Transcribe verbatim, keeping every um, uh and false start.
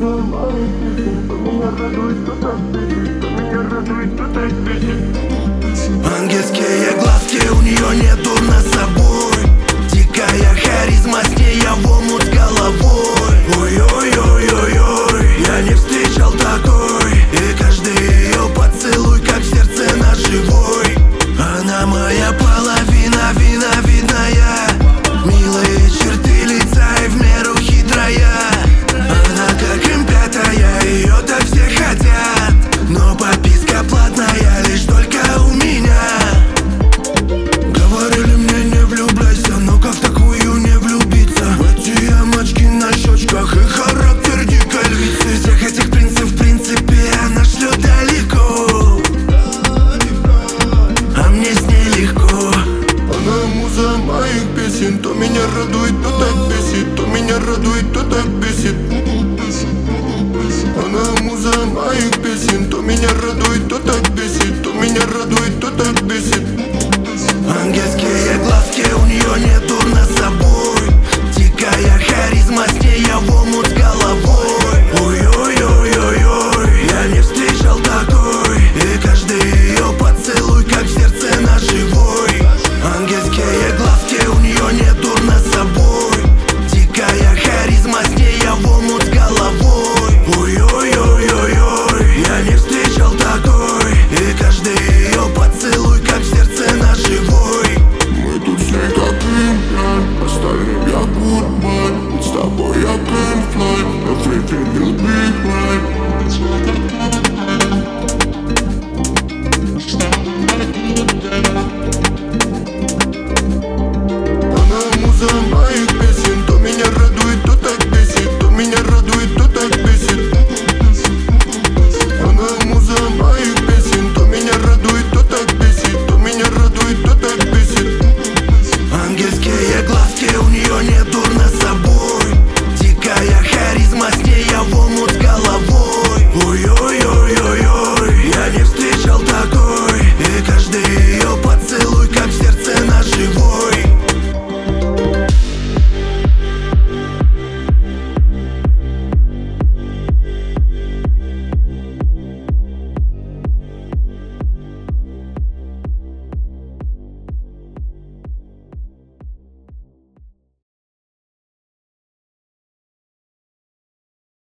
муза моих песен. То меня радует, то так бесит, то меня радует, то так бесит. Ангельские глазки, у нее нету на собой. Дикая харизма, с ней я в омут с головой. Ой-ой-ой-ой-ой, я не встречал такой. И каждый ее поцелуй, как в сердце ножевой. Она моя половина, виновидная. Милые черты лица и в меру хитрая. Она как им пятая, ее-то все хотят. Но подписка платная лишь только у меня. Говорили мне не влюбляйся, но как в такую не влюбиться? В эти ямочки на щечках и характер дикой львицы. Всех этих принцев в принципе она шлет далеко, а мне с ней легко. Она муза моих песен. То меня радует, то так бесит, то меня радует, то так бесит.